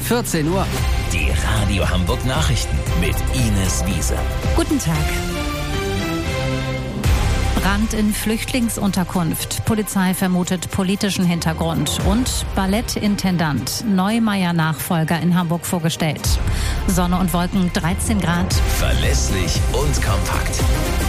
14 Uhr. Die Radio Hamburg Nachrichten mit Ines Wiese. Guten Tag. Brand in Flüchtlingsunterkunft. Polizei vermutet politischen Hintergrund. Und Ballettintendant Neumeier-Nachfolger in Hamburg vorgestellt. Sonne und Wolken, 13 Grad. Verlässlich und kompakt.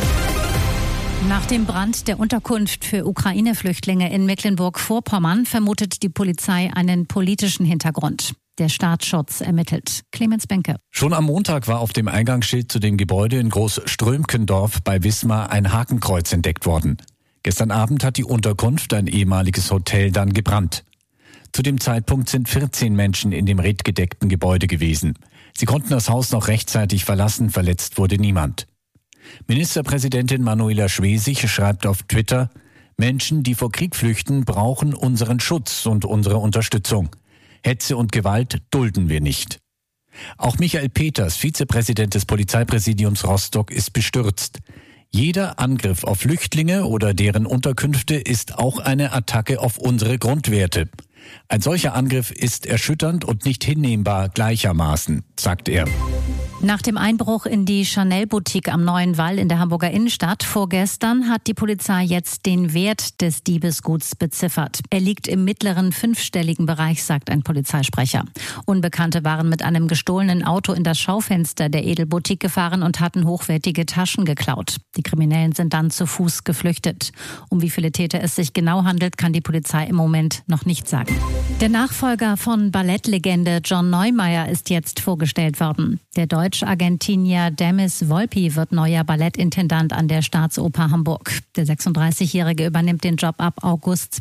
Nach dem Brand der Unterkunft für Ukraine-Flüchtlinge in Mecklenburg-Vorpommern vermutet die Polizei einen politischen Hintergrund. Der Staatsschutz ermittelt. Clemens Benke. Schon am Montag war auf dem Eingangsschild zu dem Gebäude in Groß-Strömkendorf bei Wismar ein Hakenkreuz entdeckt worden. Gestern Abend hat die Unterkunft, ein ehemaliges Hotel, dann gebrannt. Zu dem Zeitpunkt sind 14 Menschen in dem redgedeckten Gebäude gewesen. Sie konnten das Haus noch rechtzeitig verlassen, verletzt wurde niemand. Ministerpräsidentin Manuela Schwesig schreibt auf Twitter: Menschen, die vor Krieg flüchten, brauchen unseren Schutz und unsere Unterstützung. Hetze und Gewalt dulden wir nicht. Auch Michael Peters, Vizepräsident des Polizeipräsidiums Rostock, ist bestürzt. Jeder Angriff auf Flüchtlinge oder deren Unterkünfte ist auch eine Attacke auf unsere Grundwerte. Ein solcher Angriff ist erschütternd und nicht hinnehmbar gleichermaßen, sagt er. Nach dem Einbruch in die Chanel-Boutique am Neuen Wall in der Hamburger Innenstadt vorgestern hat die Polizei jetzt den Wert des Diebesguts beziffert. Er liegt im mittleren 5-stelligen Bereich, sagt ein Polizeisprecher. Unbekannte waren mit einem gestohlenen Auto in das Schaufenster der Edelboutique gefahren und hatten hochwertige Taschen geklaut. Die Kriminellen sind dann zu Fuß geflüchtet. Um wie viele Täter es sich genau handelt, kann die Polizei im Moment noch nicht sagen. Der Nachfolger von Ballettlegende John Neumeier ist jetzt vorgestellt worden. Der Deutsch-Argentinier Demis Volpi wird neuer Ballettintendant an der Staatsoper Hamburg. Der 36-Jährige übernimmt den Job ab August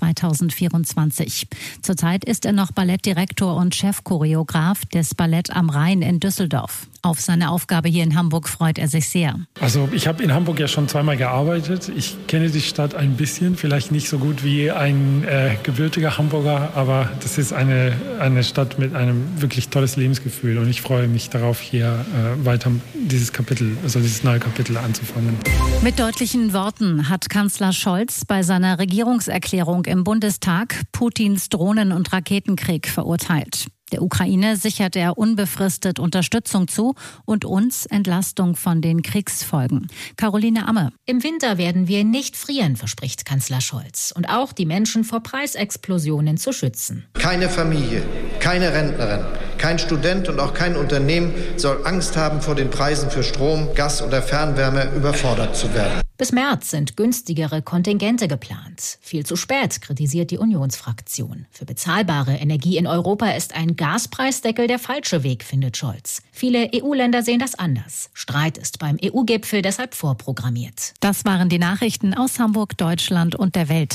2024. Zurzeit ist er noch Ballettdirektor und Chefchoreograf des Ballett am Rhein in Düsseldorf. Auf seine Aufgabe hier in Hamburg freut er sich sehr. Also ich habe in Hamburg ja schon zweimal gearbeitet. Ich kenne die Stadt ein bisschen, vielleicht nicht so gut wie ein gebürtiger Hamburger, aber das ist eine Stadt mit einem wirklich tolles Lebensgefühl und ich freue mich darauf, hier weiter dieses neue Kapitel anzufangen. Mit deutlichen Worten hat Kanzler Scholz bei seiner Regierungserklärung im Bundestag Putins Drohnen- und Raketenkrieg verurteilt. Der Ukraine sichert er unbefristet Unterstützung zu und uns Entlastung von den Kriegsfolgen. Caroline Amme. Im Winter werden wir nicht frieren, verspricht Kanzler Scholz. Und auch die Menschen vor Preisexplosionen zu schützen. Keine Familie, keine Rentnerin, kein Student und auch kein Unternehmen soll Angst haben, vor den Preisen für Strom, Gas oder Fernwärme überfordert zu werden. Bis März sind günstigere Kontingente geplant. Viel zu spät, kritisiert die Unionsfraktion. Für bezahlbare Energie in Europa ist ein Gaspreisdeckel der falsche Weg, findet Scholz. Viele EU-Länder sehen das anders. Streit ist beim EU-Gipfel deshalb vorprogrammiert. Das waren die Nachrichten aus Hamburg, Deutschland und der Welt.